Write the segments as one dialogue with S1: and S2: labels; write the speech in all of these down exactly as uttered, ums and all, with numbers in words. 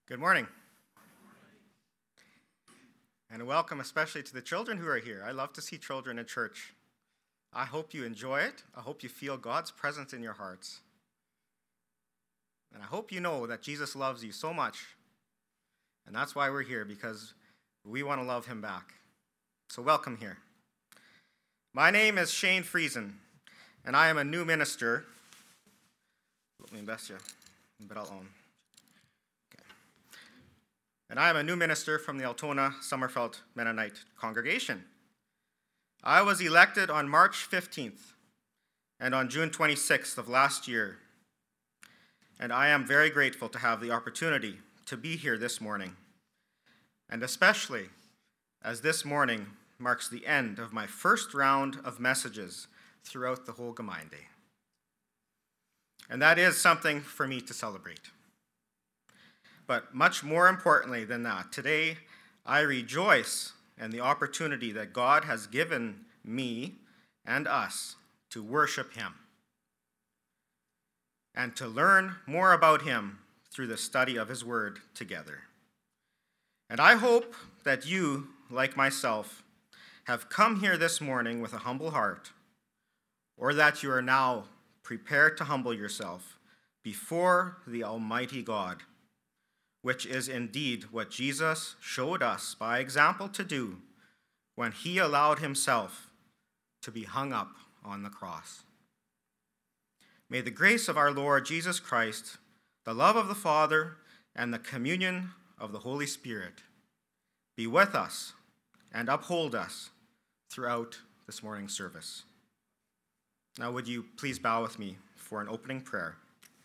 S1: Good morning. And welcome especially to the children who are here. I love to see children in church. I hope you enjoy it. I hope you feel God's presence in your hearts. And I hope you know that Jesus loves you so much. And that's why we're here, because we want to love him back. So welcome here. My name is Shane Friesen, and I am a new minister. Let me best you, but I'll own. And I am a new minister from the Altona Summerfeld Mennonite congregation. I was elected on March fifteenth and on June twenty-sixth of last year. And I am very grateful to have the opportunity to be here this morning, and especially as this morning marks the end of my first round of messages throughout the whole Gemeinde. And that is something for me to celebrate. But much more importantly than that, today I rejoice in the opportunity that God has given me and us to worship him and to learn more about him through the study of his word together. And I hope that you, like myself, have come here this morning with a humble heart, or that you are now prepared to humble yourself before the Almighty God, which is indeed what Jesus showed us by example to do when he allowed himself to be hung up on the cross. May the grace of our Lord Jesus Christ, the love of the Father, and the communion of the Holy Spirit be with us and uphold us throughout this morning's service. Now would you please bow with me for an opening prayer.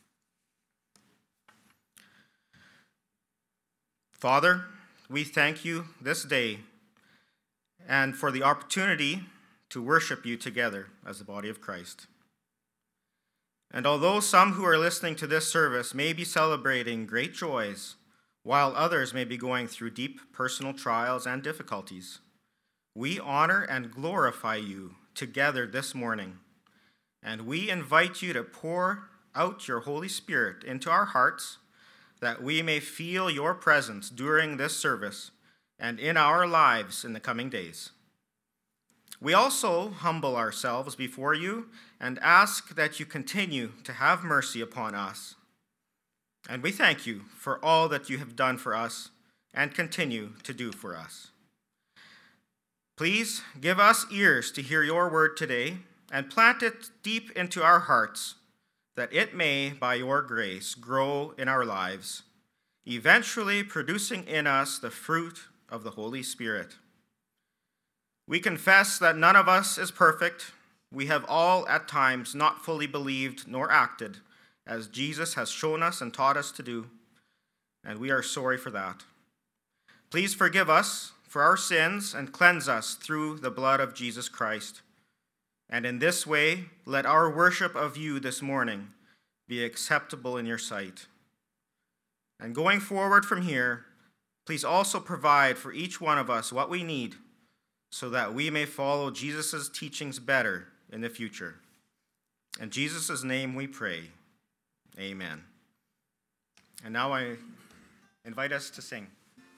S1: Father, we thank you this day and for the opportunity to worship you together as the body of Christ. And although some who are listening to this service may be celebrating great joys, while others may be going through deep personal trials and difficulties, we honor and glorify you together this morning. And we invite you to pour out your Holy Spirit into our hearts, that we may feel your presence during this service and in our lives in the coming days. We also humble ourselves before you and ask that you continue to have mercy upon us. And we thank you for all that you have done for us and continue to do for us. Please give us ears to hear your word today and plant it deep into our hearts, that it may, by your grace, grow in our lives, eventually producing in us the fruit of the Holy Spirit. We confess that none of us is perfect. We have all at times not fully believed nor acted as Jesus has shown us and taught us to do, and we are sorry for that. Please forgive us for our sins and cleanse us through the blood of Jesus Christ. And in this way, let our worship of you this morning be acceptable in your sight. And going forward from here, please also provide for each one of us what we need so that we may follow Jesus' teachings better in the future. In Jesus' name we pray. Amen. And now I invite us to sing.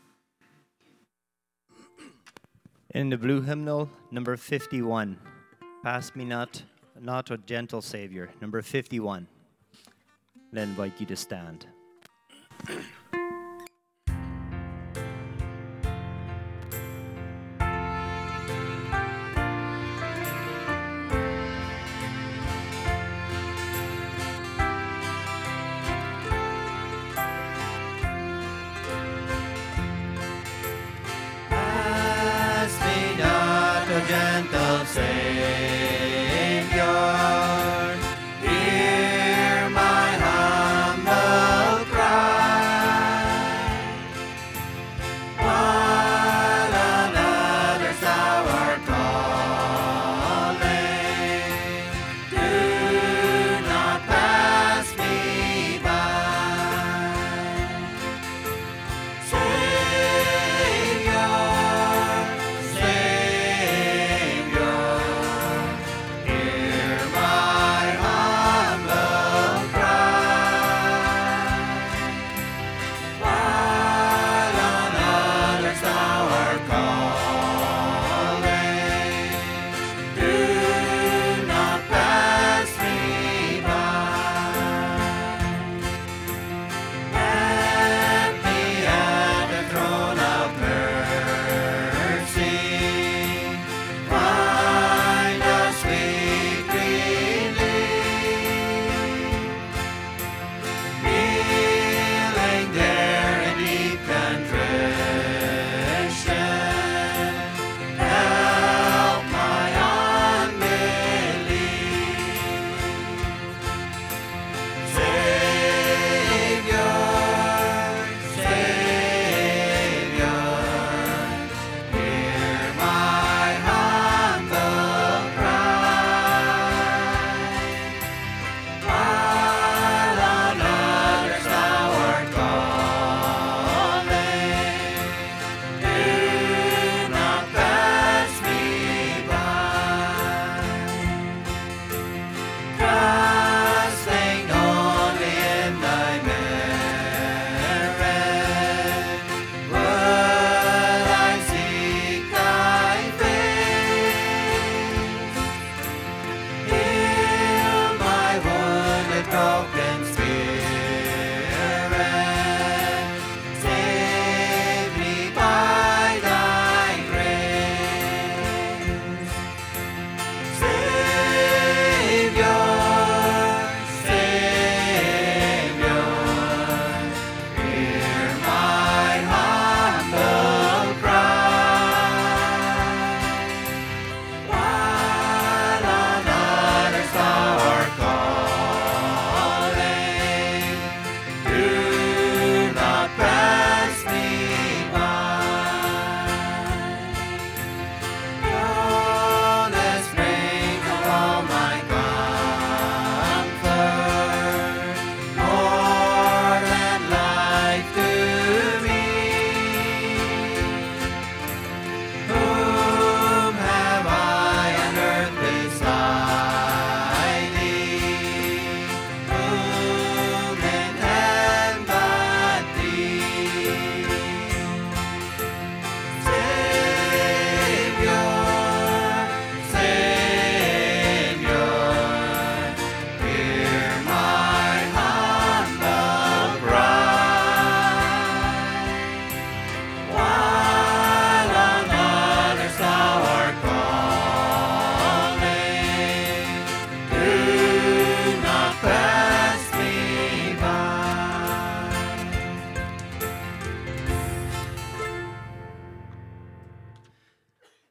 S2: In the blue hymnal, number fifty-one. Pass me not, not, O gentle Savior, number fifty-one. I invite you to stand.
S3: Pass me not, O gentle Savior.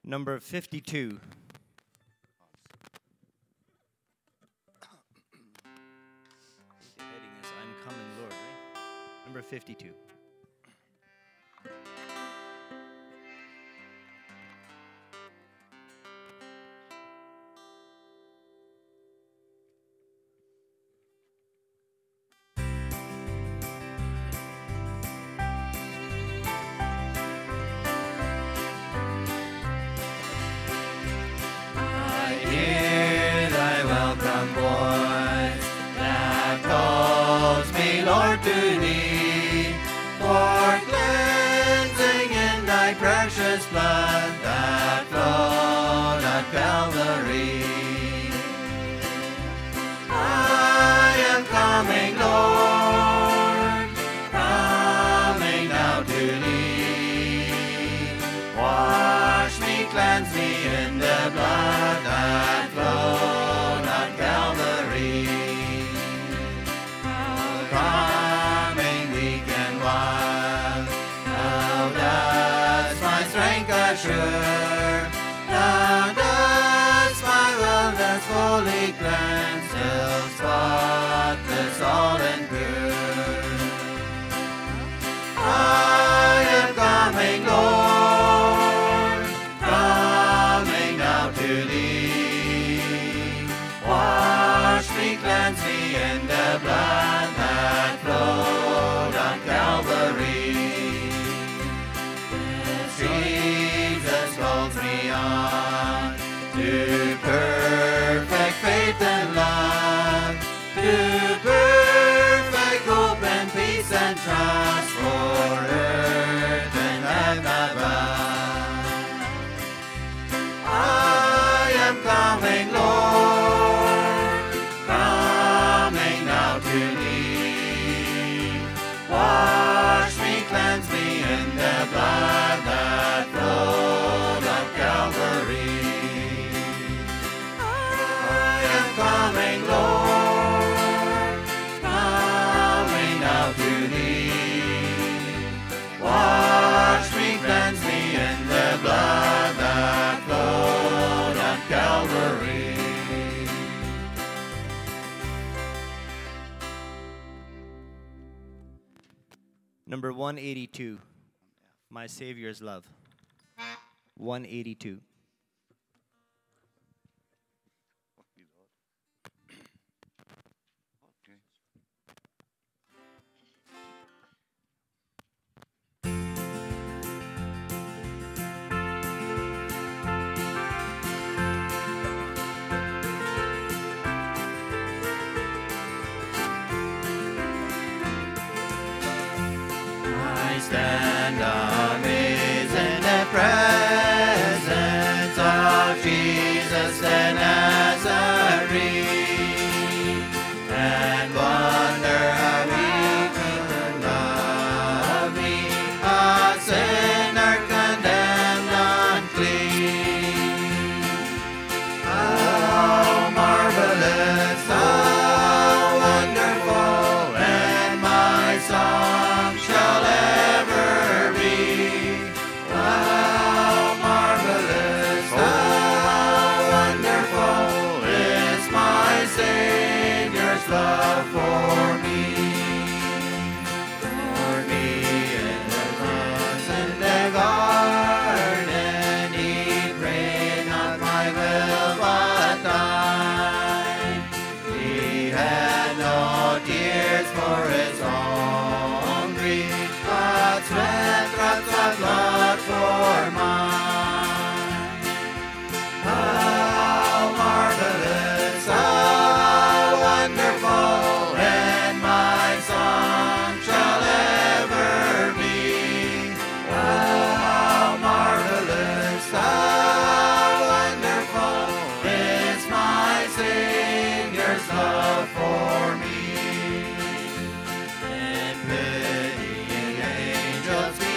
S2: Number fifty-two. The heading is I'm Coming, Lord, right? Number fifty-two.
S3: Lord, to thee, for cleansing in thy precious blood that flowed at Calvary. I am coming, Lord, coming now to thee. Wash me, cleanse me in the blood that flowed at Calvary. Coming weak and wild, thou dost my strength assure, thou dost my wellness fully cleanse, till spotless, all and pure. I am coming, Lord, coming now to thee. Wash me, cleanse me in the blood that flowed on Calvary. Jesus calls me on to perfect faith and love, to perfect hope and peace and trust for earth and heaven above. I am coming, Lord, coming now to thee. Wash me, cleanse me in the blood that flowed on Calvary. I am coming, Lord, coming now to thee. Wash me, cleanse me in the blood that flowed on Calvary.
S2: Number one eighty-two. My Savior's Love. one eighty-two.
S3: I stand amazed in the presence of Jesus the Nazarene, and wonder how he could love me, a sinner condemned unclean. How marvelous, how wonderful, and my song shall ever be. How marvelous, how wonderful is my Savior's love for me. For me in the cross in the garden, he prayed not my will but thine. He had no tears for his own grief, but sweat drops of blood for mine. How marvelous, how wonderful, and my song shall ever be. How marvelous, how wonderful is my Savior's love for me. And pitying angels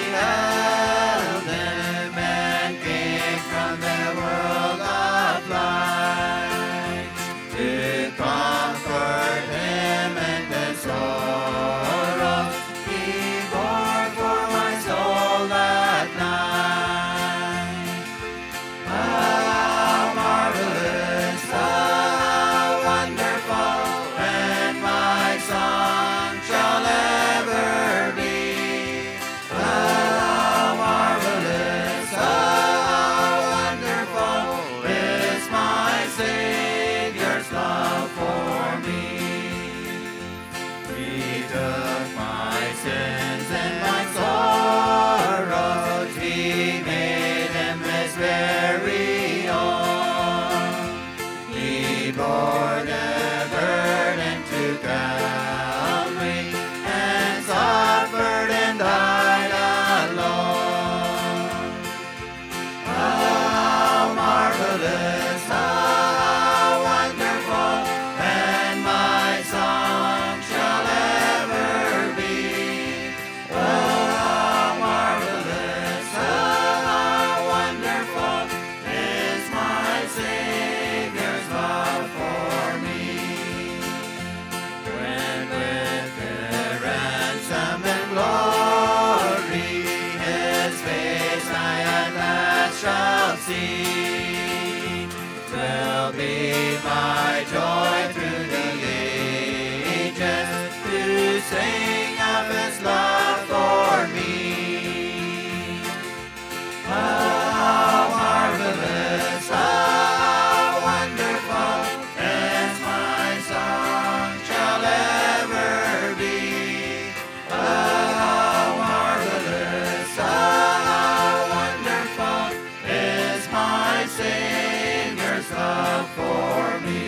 S3: sing will be my joy through the ages, to sing of his love for me. How marvelous, how wonderful is my song shall ever be. How marvelous, how wonderful is my Savior's love for me.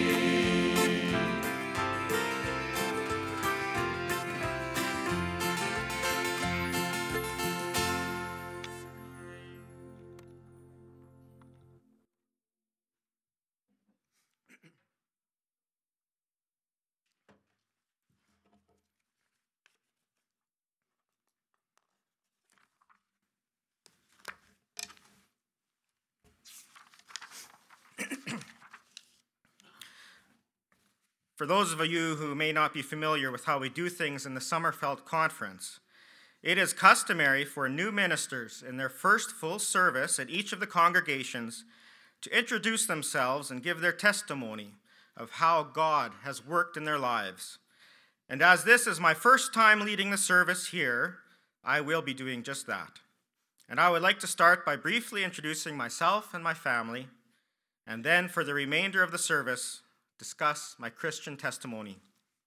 S1: For those of you who may not be familiar with how we do things in the Summerfeld Conference, it is customary for new ministers in their first full service at each of the congregations to introduce themselves and give their testimony of how God has worked in their lives. And as this is my first time leading the service here, I will be doing just that. And I would like to start by briefly introducing myself and my family, and then for the remainder of the service, discuss my Christian testimony.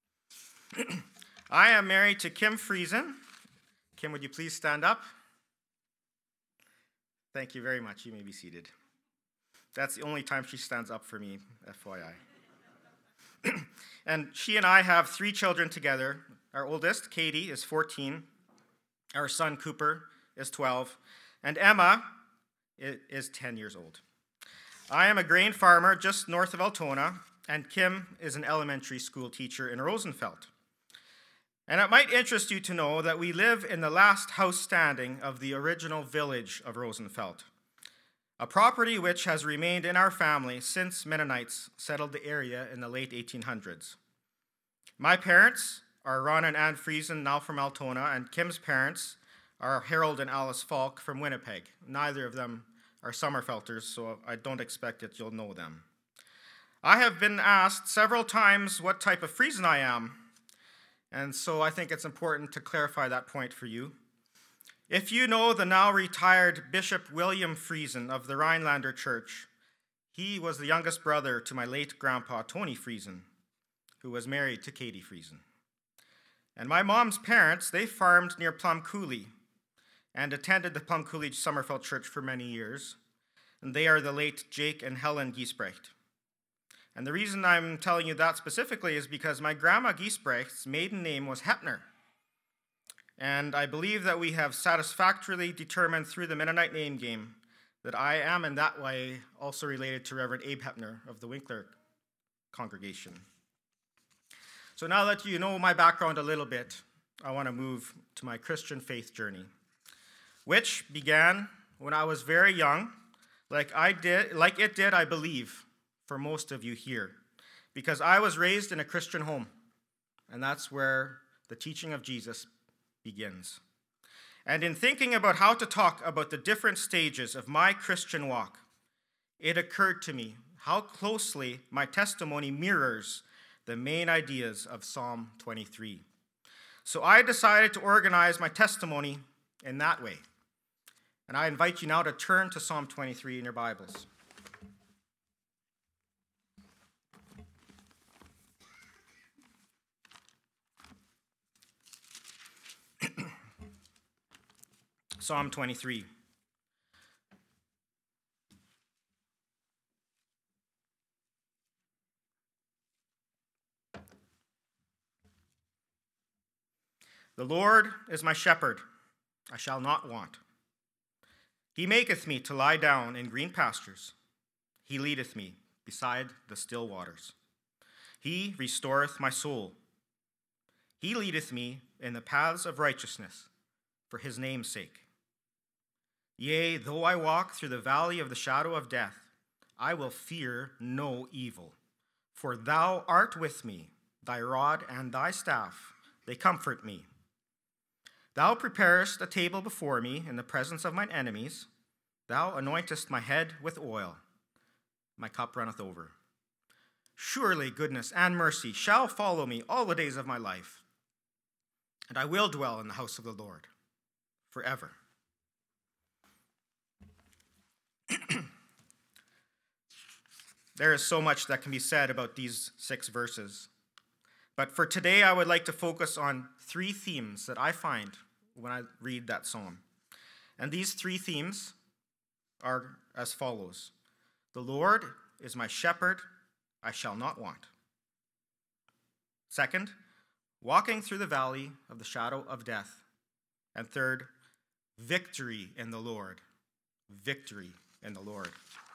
S1: I am married to Kim Friesen. Kim, would you please stand up? Thank you very much. You may be seated. That's the only time she stands up for me, F Y I. And she and I have three children together. Our oldest, Katie, is fourteen. Our son, Cooper, is twelve. And Emma is ten years old. I am a grain farmer just north of Altona, and Kim is an elementary school teacher in Rosenfeld. And it might interest you to know that we live in the last house standing of the original village of Rosenfeld, a property which has remained in our family since Mennonites settled the area in the late eighteen hundreds. My parents are Ron and Ann Friesen, now from Altona, and Kim's parents are Harold and Alice Falk from Winnipeg. Neither of them are Summerfelters, so I don't expect that you'll know them. I have been asked several times what type of Friesen I am, and so I think it's important to clarify that point for you. If you know the now retired Bishop William Friesen of the Rhinelander Church, he was the youngest brother to my late grandpa Tony Friesen, who was married to Katie Friesen. And my mom's parents, they farmed near Plum Coulee and attended the Plum Coulee Summerfeld Church for many years, and they are the late Jake and Helen Giesbrecht. And the reason I'm telling you that specifically is because my grandma Giesbrecht's maiden name was Hepner. And I believe that we have satisfactorily determined through the Mennonite name game that I am in that way also related to Reverend Abe Hepner of the Winkler congregation. So now that you know my background a little bit, I want to move to my Christian faith journey, which began when I was very young, like I did, like it did, I believe, for most of you here, because I was raised in a Christian home, and that's where the teaching of Jesus begins. And in thinking about how to talk about the different stages of my Christian walk, it occurred to me how closely my testimony mirrors the main ideas of Psalm twenty-three. So I decided to organize my testimony in that way. And I invite you now to turn to Psalm twenty-three in your Bibles. Psalm twenty-three. The Lord is my shepherd, I shall not want. He maketh me to lie down in green pastures. He leadeth me beside the still waters. He restoreth my soul. He leadeth me in the paths of righteousness for his name's sake. Yea, though I walk through the valley of the shadow of death, I will fear no evil. For thou art with me, thy rod and thy staff, they comfort me. Thou preparest a table before me in the presence of mine enemies. Thou anointest my head with oil. My cup runneth over. Surely goodness and mercy shall follow me all the days of my life, and I will dwell in the house of the Lord forever. There is so much that can be said about these six verses. But for today, I would like to focus on three themes that I find when I read that psalm. And these three themes are as follows. The Lord is my shepherd, I shall not want. Second, walking through the valley of the shadow of death. And third, victory in the Lord. Victory in the Lord.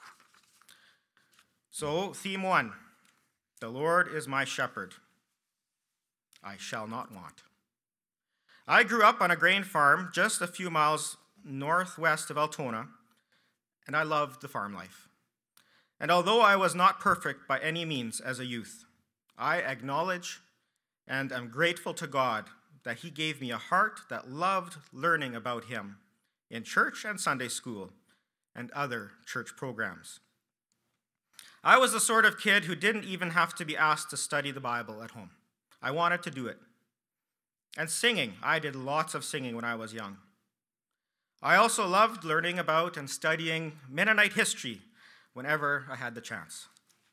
S1: So, theme one, the Lord is my shepherd, I shall not want. I grew up on a grain farm just a few miles northwest of Altona, and I loved the farm life. And although I was not perfect by any means as a youth, I acknowledge and am grateful to God that He gave me a heart that loved learning about Him in church and Sunday school and other church programs. I was the sort of kid who didn't even have to be asked to study the Bible at home. I wanted to do it. And singing, I did lots of singing when I was young. I also loved learning about and studying Mennonite history whenever I had the chance.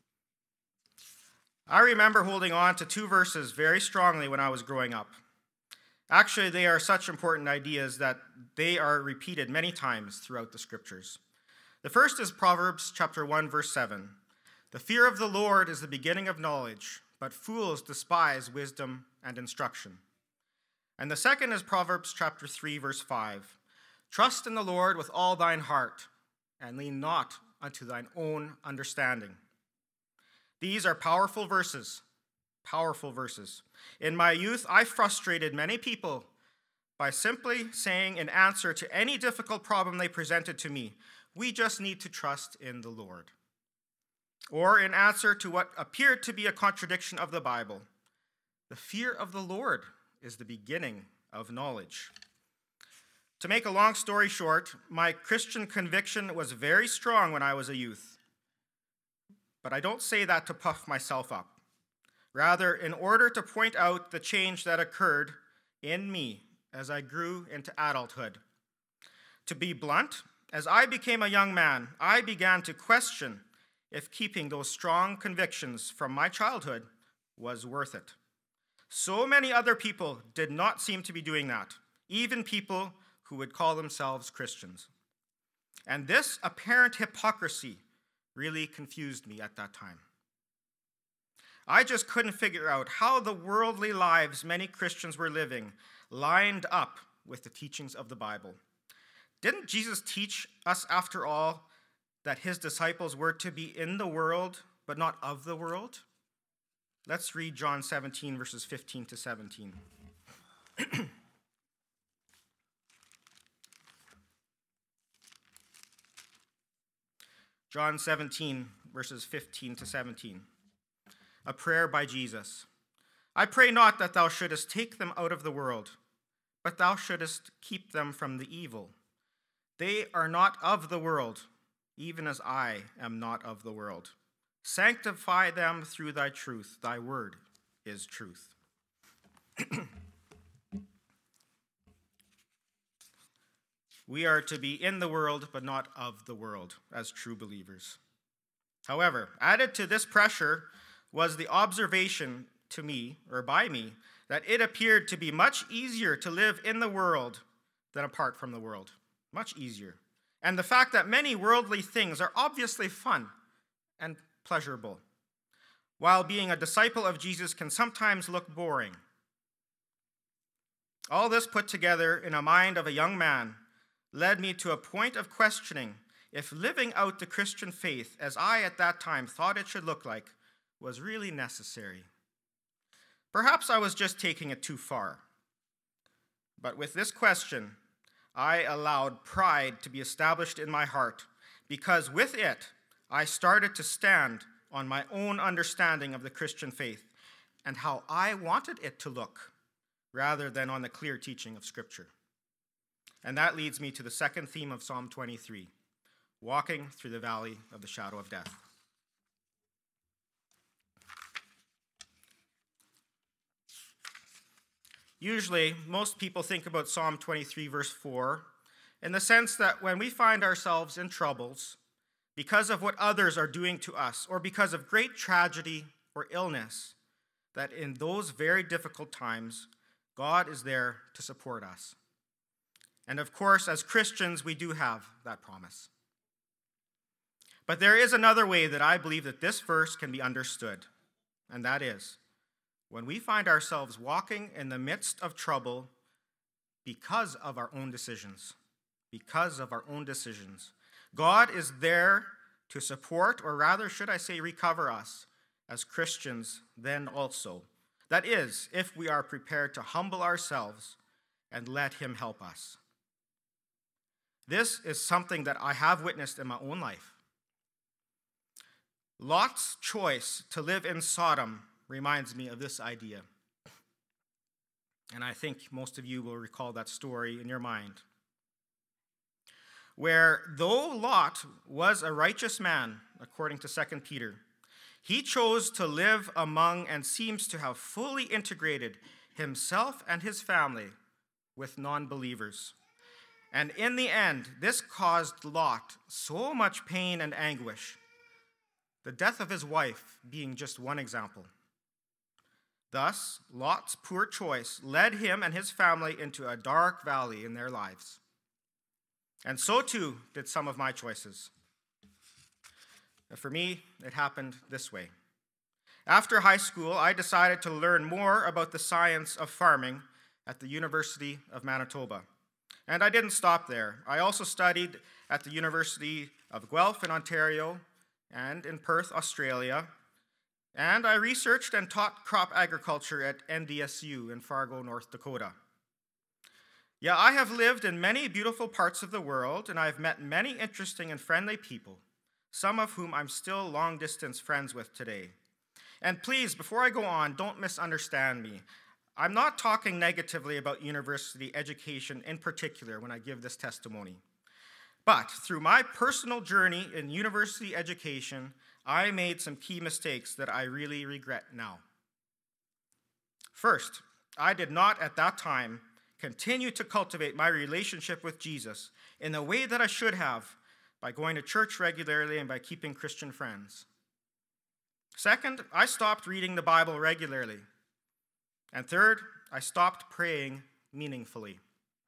S1: I remember holding on to two verses very strongly when I was growing up. Actually, they are such important ideas that they are repeated many times throughout the scriptures. The first is Proverbs chapter one, verse seven. The fear of the Lord is the beginning of knowledge, but fools despise wisdom and instruction. And the second is Proverbs chapter three, verse five. Trust in the Lord with all thine heart, and lean not unto thine own understanding. These are powerful verses, powerful verses. In my youth, I frustrated many people by simply saying in answer to any difficult problem they presented to me, we just need to trust in the Lord. Or in answer to what appeared to be a contradiction of the Bible, the fear of the Lord is the beginning of knowledge. To make a long story short, my Christian conviction was very strong when I was a youth. But I don't say that to puff myself up. Rather, in order to point out the change that occurred in me as I grew into adulthood. To be blunt, as I became a young man, I began to question if keeping those strong convictions from my childhood was worth it. So many other people did not seem to be doing that, even people who would call themselves Christians. And this apparent hypocrisy really confused me at that time. I just couldn't figure out how the worldly lives many Christians were living lined up with the teachings of the Bible. Didn't Jesus teach us, after all, that his disciples were to be in the world, but not of the world? Let's read John seventeen, verses fifteen to seventeen. John seventeen, verses fifteen to seventeen. A prayer by Jesus. I pray not that thou shouldest take them out of the world, but thou shouldest keep them from the evil. They are not of the world, even as I am not of the world. Sanctify them through thy truth. Thy word is truth. We are to be in the world, but not of the world, as true believers. However, added to this pressure was the observation to me, or by me, that it appeared to be much easier to live in the world than apart from the world. Much easier. And the fact that many worldly things are obviously fun and pleasurable, while being a disciple of Jesus can sometimes look boring. All this put together in a mind of a young man led me to a point of questioning if living out the Christian faith, as I at that time thought it should look like, was really necessary. Perhaps I was just taking it too far. But with this question, I allowed pride to be established in my heart, because with it, I started to stand on my own understanding of the Christian faith and how I wanted it to look, rather than on the clear teaching of Scripture. And that leads me to the second theme of Psalm twenty-three. walking through the valley of the shadow of death. Usually, most people think about Psalm twenty-three, verse four, in the sense that when we find ourselves in troubles because of what others are doing to us, or because of great tragedy or illness, that in those very difficult times, God is there to support us. And of course, as Christians, we do have that promise. But there is another way that I believe that this verse can be understood, and that is, when we find ourselves walking in the midst of trouble because of our own decisions, because of our own decisions, God is there to support, or rather, should I say, recover us as Christians then also. That is, if we are prepared to humble ourselves and let him help us. This is something that I have witnessed in my own life. Lot's choice to live in Sodom reminds me of this idea. And I think most of you will recall that story in your mind. Where though Lot was a righteous man, according to Second Peter, he chose to live among and seems to have fully integrated himself and his family with non-believers. And in the end, this caused Lot so much pain and anguish, the death of his wife being just one example. Thus, Lot's poor choice led him and his family into a dark valley in their lives. And so too did some of my choices. For me, it happened this way. After high school, I decided to learn more about the science of farming at the University of Manitoba. And I didn't stop there. I also studied at the University of Guelph in Ontario and in Perth, Australia. And I researched and taught crop agriculture at N D S U in Fargo, North Dakota. Yeah, I have lived in many beautiful parts of the world, and I've met many interesting and friendly people, some of whom I'm still long-distance friends with today. And please, before I go on, don't misunderstand me. I'm not talking negatively about university education in particular when I give this testimony. But through my personal journey in university education, I made some key mistakes that I really regret now. First, I did not at that time continue to cultivate my relationship with Jesus in the way that I should have by going to church regularly and by keeping Christian friends. Second, I stopped reading the Bible regularly. And third, I stopped praying meaningfully.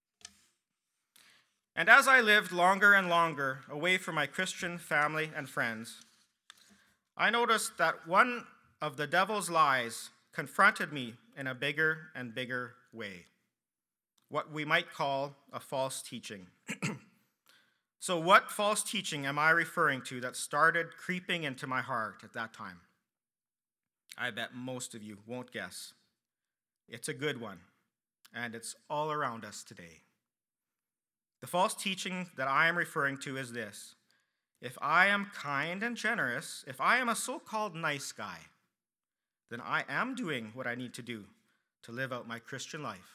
S1: And as I lived longer and longer away from my Christian family and friends, I noticed that one of the devil's lies confronted me in a bigger and bigger way. What we might call a false teaching. So what false teaching am I referring to that started creeping into my heart at that time? I bet most of you won't guess. It's a good one, and it's all around us today. The false teaching that I am referring to is this: if I am kind and generous, if I am a so-called nice guy, then I am doing what I need to do to live out my Christian life.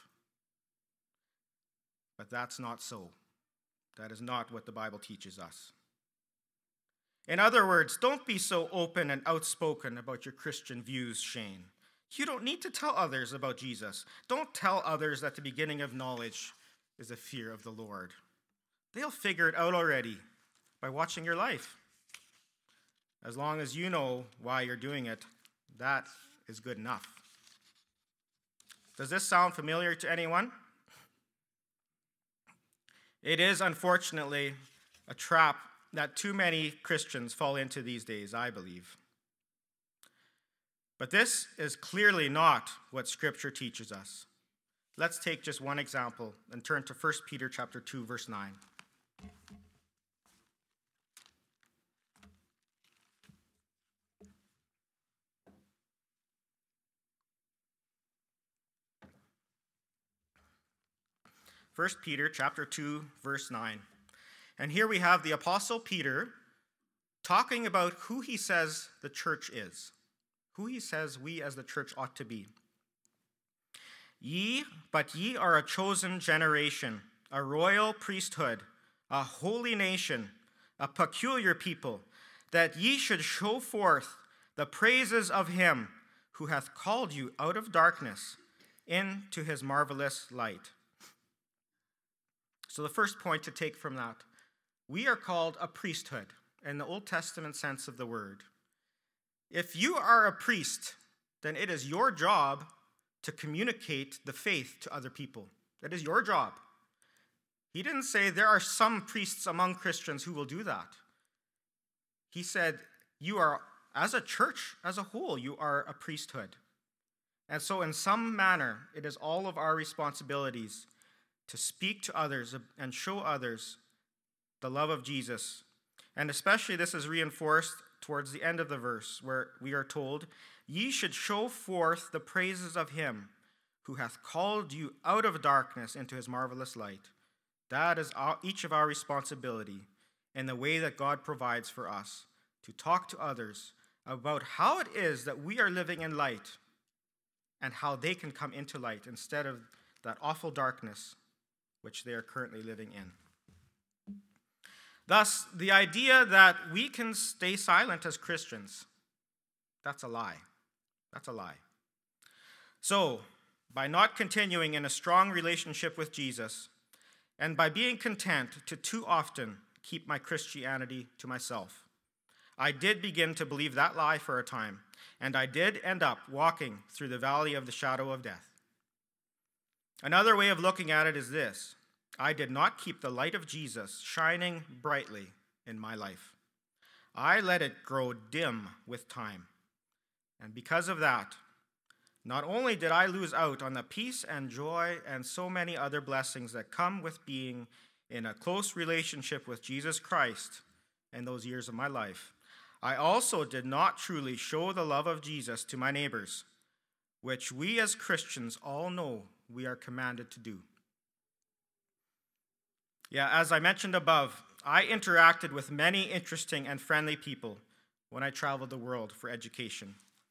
S1: But that's not so. That is not what the Bible teaches us. In other words, don't be so open and outspoken about your Christian views, Shane. You don't need to tell others about Jesus. Don't tell others that the beginning of knowledge is the fear of the Lord. They'll figure it out already by watching your life. As long as you know why you're doing it, that is good enough. Does this sound familiar to anyone? It is, unfortunately, a trap that too many Christians fall into these days, I believe. But this is clearly not what Scripture teaches us. Let's take just one example and turn to First Peter chapter two, verse nine. First Peter chapter two, verse nine. And here we have the Apostle Peter talking about who he says the church is, who he says we as the church ought to be. Ye, but ye are a chosen generation, a royal priesthood, a holy nation, a peculiar people, that ye should show forth the praises of him who hath called you out of darkness into his marvelous light. So the first point to take from that, we are called a priesthood in the Old Testament sense of the word. If you are a priest, then it is your job to communicate the faith to other people. That is your job. He didn't say there are some priests among Christians who will do that. He said, you are, as a church, as a whole, you are a priesthood. And so in some manner, it is all of our responsibilities to speak to others and show others the love of Jesus. And especially this is reinforced towards the end of the verse, where we are told, ye should show forth the praises of him who hath called you out of darkness into his marvelous light. That is each of our responsibility in the way that God provides for us to talk to others about how it is that we are living in light and how they can come into light instead of that awful darkness which they are currently living in. Thus, the idea that we can stay silent as Christians, that's a lie. That's a lie. So, by not continuing in a strong relationship with Jesus, and by being content to too often keep my Christianity to myself, I did begin to believe that lie for a time, and I did end up walking through the valley of the shadow of death. Another way of looking at it is this: I did not keep the light of Jesus shining brightly in my life. I let it grow dim with time. And because of that, not only did I lose out on the peace and joy and so many other blessings that come with being in a close relationship with Jesus Christ in those years of my life, I also did not truly show the love of Jesus to my neighbors, which we as Christians all know we are commanded to do. Yeah, as I mentioned above, I interacted with many interesting and friendly people when I traveled the world for education.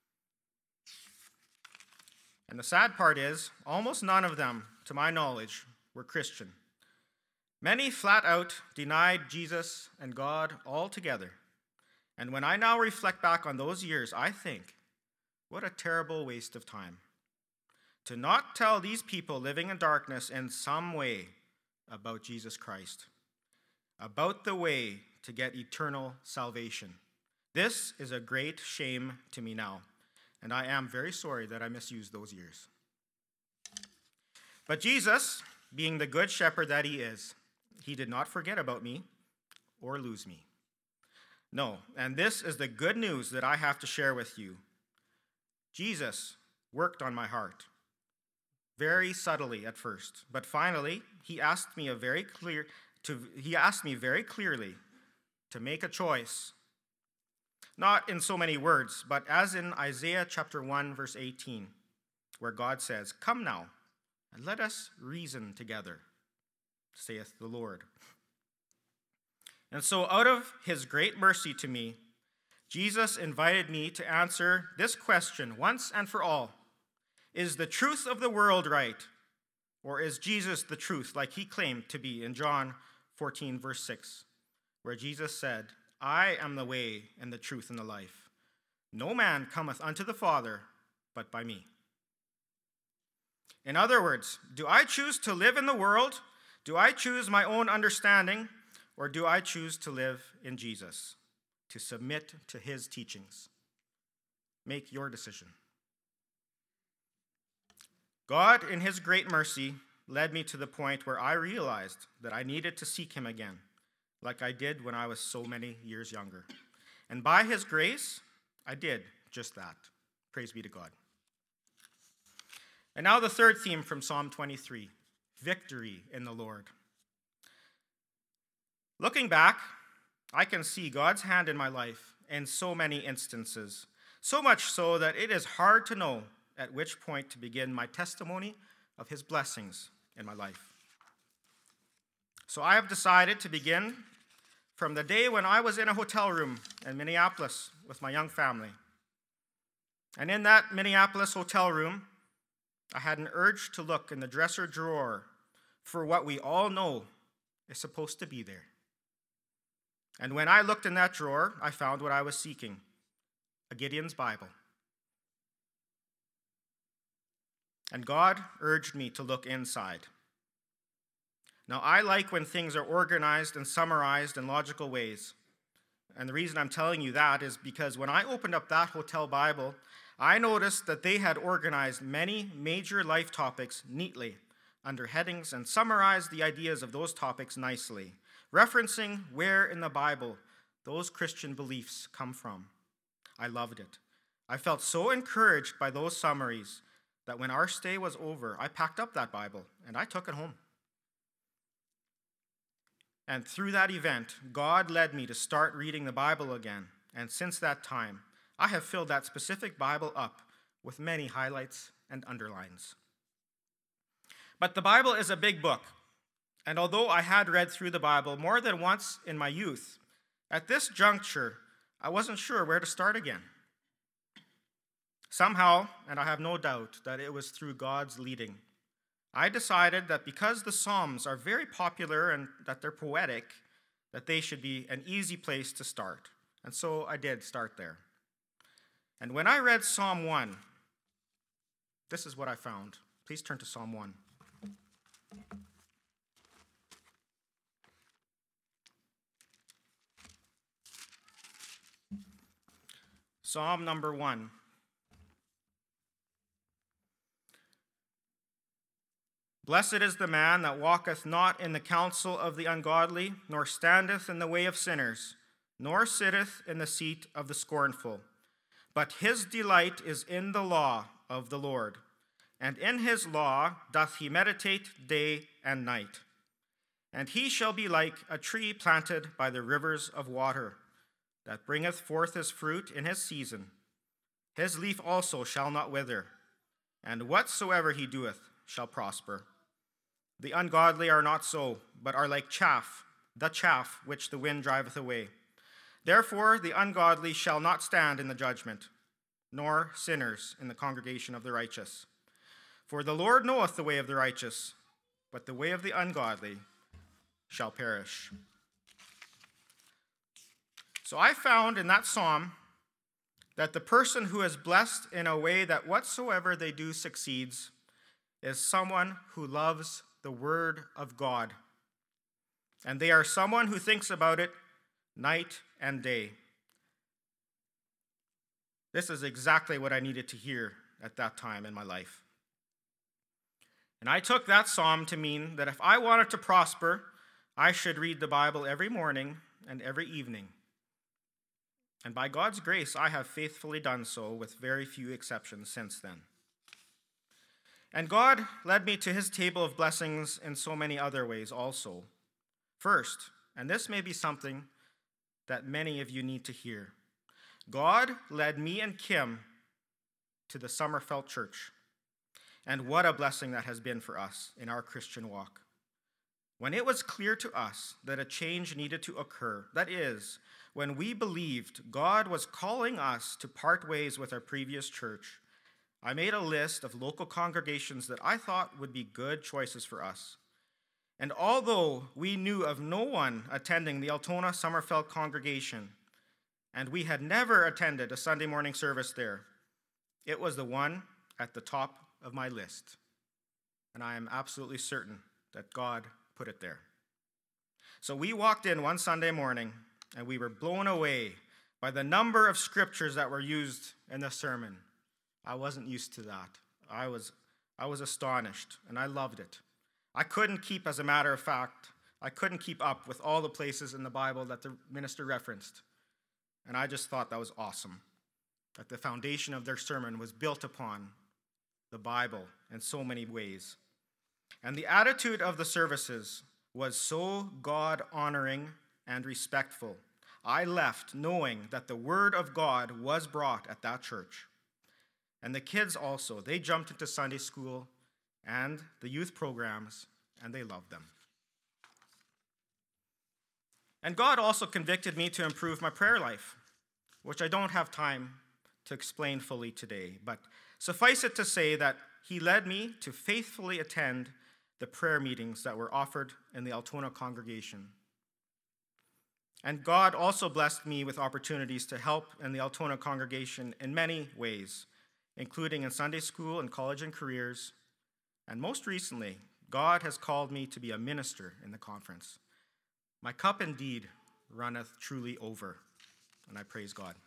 S1: And the sad part is, almost none of them, to my knowledge, were Christian. Many flat out denied Jesus and God altogether. And when I now reflect back on those years, I think, what a terrible waste of time. To not tell these people living in darkness in some way about Jesus Christ, about the way to get eternal salvation. This is a great shame to me now, and I am very sorry that I misused those years. But Jesus, being the good shepherd that he is, he did not forget about me or lose me. No, and this is the good news that I have to share with you. Jesus worked on my heart, very subtly at first, but finally he asked me a very clear to he asked me very clearly to make a choice. Not in so many words, but as in Isaiah chapter one verse eighteen, where God says, "Come now, and let us reason together, saith the Lord." And so out of his great mercy to me, Jesus invited me to answer this question once and for all. Is the truth of the world right? Or is Jesus the truth like he claimed to be in John fourteen verse six, where Jesus said, "I am the way and the truth and the life. No man cometh unto the Father but by me." In other words, do I choose to live in the world? Do I choose my own understanding? Or do I choose to live in Jesus, to submit to his teachings? Make your decision. God, in his great mercy, led me to the point where I realized that I needed to seek him again, like I did when I was so many years younger. And by his grace, I did just that. Praise be to God. And now the third theme from Psalm twenty-three, victory in the Lord. Looking back, I can see God's hand in my life in so many instances, so much so that it is hard to know at which point to begin my testimony of his blessings in my life. So I have decided to begin from the day when I was in a hotel room in Minneapolis with my young family. And in that Minneapolis hotel room, I had an urge to look in the dresser drawer for what we all know is supposed to be there. And when I looked in that drawer, I found what I was seeking, a Gideon's Bible. And God urged me to look inside. Now, I like when things are organized and summarized in logical ways. And the reason I'm telling you that is because when I opened up that hotel Bible, I noticed that they had organized many major life topics neatly under headings and summarized the ideas of those topics nicely, referencing where in the Bible those Christian beliefs come from. I loved it. I felt so encouraged by those summaries that when our stay was over, I packed up that Bible and I took it home. And through that event, God led me to start reading the Bible again. And since that time, I have filled that specific Bible up with many highlights and underlines. But the Bible is a big book. And although I had read through the Bible more than once in my youth, at this juncture, I wasn't sure where to start again. Somehow, and I have no doubt that it was through God's leading, I decided that because the Psalms are very popular and that they're poetic, that they should be an easy place to start. And so I did start there. And when I read Psalm one, this is what I found. Please turn to Psalm one. Psalm number one. Blessed is the man that walketh not in the counsel of the ungodly, nor standeth in the way of sinners, nor sitteth in the seat of the scornful. But his delight is in the law of the Lord, and in his law doth he meditate day and night. And he shall be like a tree planted by the rivers of water, that bringeth forth his fruit in his season. His leaf also shall not wither, and whatsoever he doeth shall prosper. The ungodly are not so, but are like chaff, the chaff which the wind driveth away. Therefore the ungodly shall not stand in the judgment, nor sinners in the congregation of the righteous. For the Lord knoweth the way of the righteous, but the way of the ungodly shall perish. So I found in that psalm that the person who is blessed in a way that whatsoever they do succeeds is someone who loves the Word of God. And they are someone who thinks about it night and day. This is exactly what I needed to hear at that time in my life. And I took that psalm to mean that if I wanted to prosper, I should read the Bible every morning and every evening. And by God's grace, I have faithfully done so with very few exceptions since then. And God led me to his table of blessings in so many other ways also. First, and this may be something that many of you need to hear, God led me and Kim to the Summerfelt Church. And what a blessing that has been for us in our Christian walk. When it was clear to us that a change needed to occur, that is, when we believed God was calling us to part ways with our previous church, I made a list of local congregations that I thought would be good choices for us. And although we knew of no one attending the Altona Summerfelt congregation, and we had never attended a Sunday morning service there, it was the one at the top of my list. And I am absolutely certain that God put it there. So we walked in one Sunday morning, and we were blown away by the number of scriptures that were used in the sermon. I wasn't used to that. I was, I was astonished, and I loved it. I couldn't keep, as a matter of fact, I couldn't keep up with all the places in the Bible that the minister referenced. And I just thought that was awesome, that the foundation of their sermon was built upon the Bible in so many ways. And the attitude of the services was so God-honoring and respectful. I left knowing that the word of God was brought at that church. And the kids also, they jumped into Sunday school and the youth programs, and they loved them. And God also convicted me to improve my prayer life, which I don't have time to explain fully today, but suffice it to say that he led me to faithfully attend the prayer meetings that were offered in the Altona congregation. And God also blessed me with opportunities to help in the Altona congregation in many ways, including in Sunday school and college and careers. And most recently, God has called me to be a minister in the conference. My cup indeed runneth truly over, and I praise God.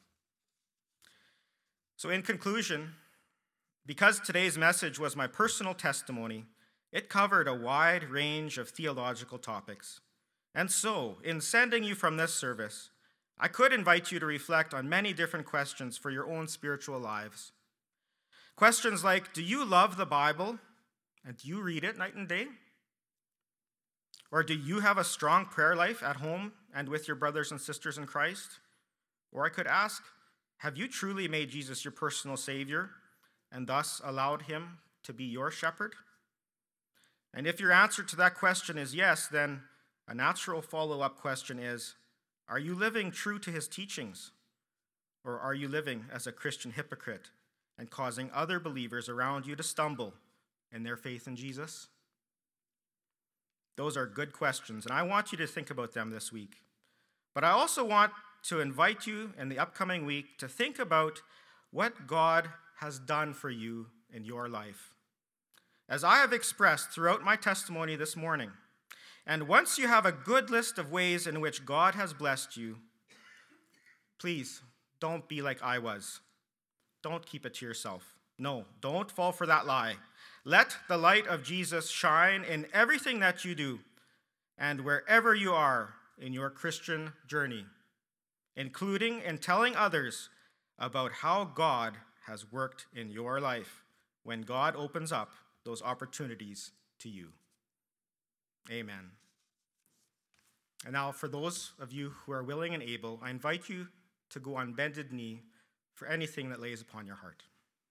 S1: So in conclusion, because today's message was my personal testimony, it covered a wide range of theological topics. And so, in sending you from this service, I could invite you to reflect on many different questions for your own spiritual lives. Questions like, do you love the Bible and do you read it night and day? Or do you have a strong prayer life at home and with your brothers and sisters in Christ? Or I could ask, have you truly made Jesus your personal Savior and thus allowed him to be your shepherd? And if your answer to that question is yes, then a natural follow-up question is, are you living true to his teachings? Or are you living as a Christian hypocrite and causing other believers around you to stumble in their faith in Jesus? Those are good questions, and I want you to think about them this week. But I also want to invite you in the upcoming week to think about what God has done for you in your life. As I have expressed throughout my testimony this morning, and once you have a good list of ways in which God has blessed you, please don't be like I was. Don't keep it to yourself. No, don't fall for that lie. Let the light of Jesus shine in everything that you do and wherever you are in your Christian journey, including in telling others about how God has worked in your life when God opens up those opportunities to you. Amen. And now, for those of you who are willing and able, I invite you to go on bended knee for anything that lays upon your heart.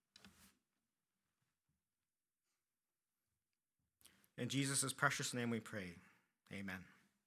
S1: In Jesus' precious name we pray. Amen.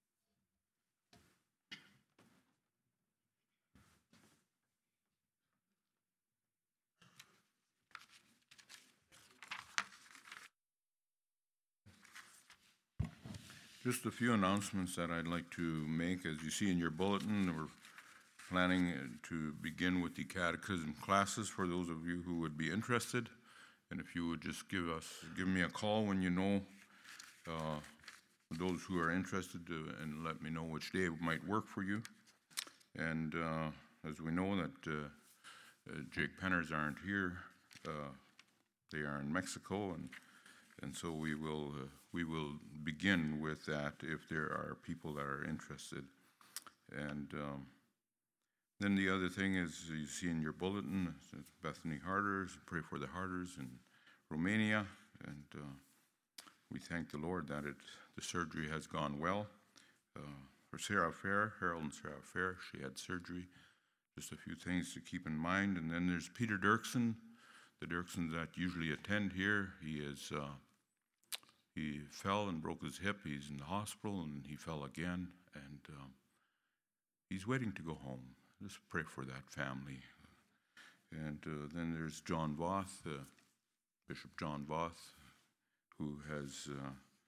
S4: Just a few announcements that I'd like to make. As you see in your bulletin, we're planning to begin with the catechism classes for those of you who would be interested. And if you would just give us, give me a call when you know uh, those who are interested to, and let me know which day might work for you. And uh, as we know that uh, uh, Jake Penners aren't here, uh, they are in Mexico, and and so we will uh, we will begin with that if there are people that are interested. And um, then the other thing is, you see in your bulletin, Bethany Harders, pray for the Harders in Romania, and uh, we thank the Lord that it the surgery has gone well. Uh, for Sarah Fair, Harold and Sarah Fair, she had surgery. Just a few things to keep in mind. And then there's Peter Dirksen, the Dirksens that usually attend here. He is uh, he fell and broke his hip. He's in the hospital, and he fell again, and um, he's waiting to go home. Just pray for that family. And uh, then there's John Voth, uh, Bishop John Voth, who has uh,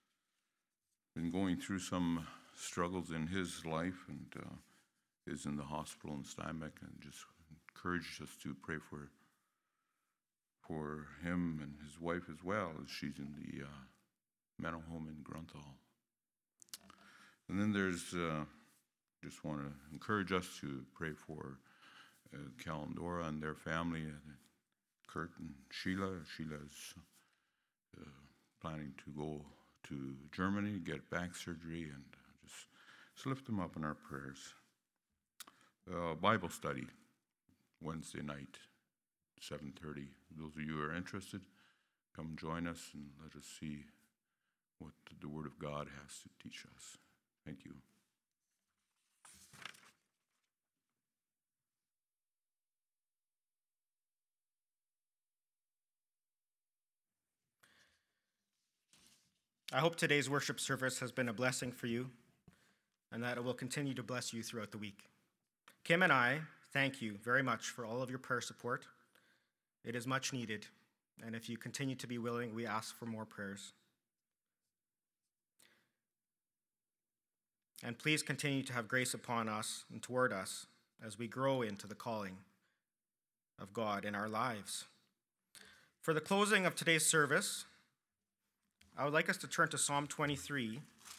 S4: been going through some struggles in his life, and uh, is in the hospital in Steinbeck, and just encouraged us to pray for for him and his wife as well, as she's in the uh, mental home in Grunthal. And then there's, uh, just want to encourage us to pray for uh, Cal and Dora and their family, uh, Kurt and Sheila. Sheila's uh, planning to go to Germany, get back surgery, and just, just lift them up in our prayers. Uh, Bible study, Wednesday night, seven thirty. Those of you who are interested, come join us and let us see what the Word of God has to teach us. Thank you.
S1: I hope today's worship service has been a blessing for you, and that it will continue to bless you throughout the week. Kim and I thank you very much for all of your prayer support. It is much needed, and if you continue to be willing, we ask for more prayers. And please continue to have grace upon us and toward us as we grow into the calling of God in our lives. For the closing of today's service, I would like us to turn to Psalm twenty-three.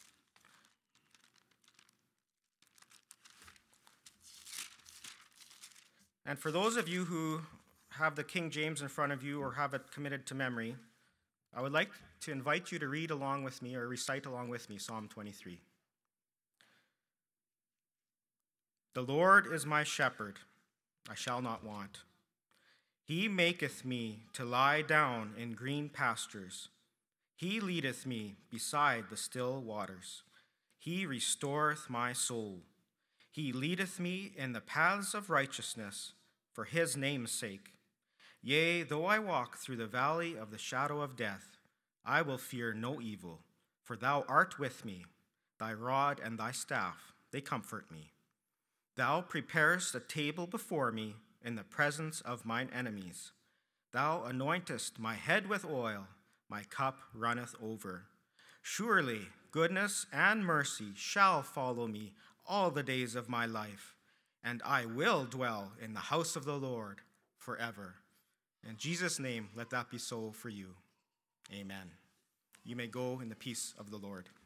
S1: And for those of you who have the King James in front of you or have it committed to memory, I would like to invite you to read along with me or recite along with me Psalm twenty-three. The Lord is my shepherd, I shall not want. He maketh me to lie down in green pastures. He leadeth me beside the still waters. He restoreth my soul. He leadeth me in the paths of righteousness for his name's sake. Yea, though I walk through the valley of the shadow of death, I will fear no evil, for thou art with me. Thy rod and thy staff, they comfort me. Thou preparest a table before me in the presence of mine enemies. Thou anointest my head with oil, my cup runneth over. Surely goodness and mercy shall follow me all the days of my life, and I will dwell in the house of the Lord forever. In Jesus' name, let that be so for you. Amen. You may go in the peace of the Lord.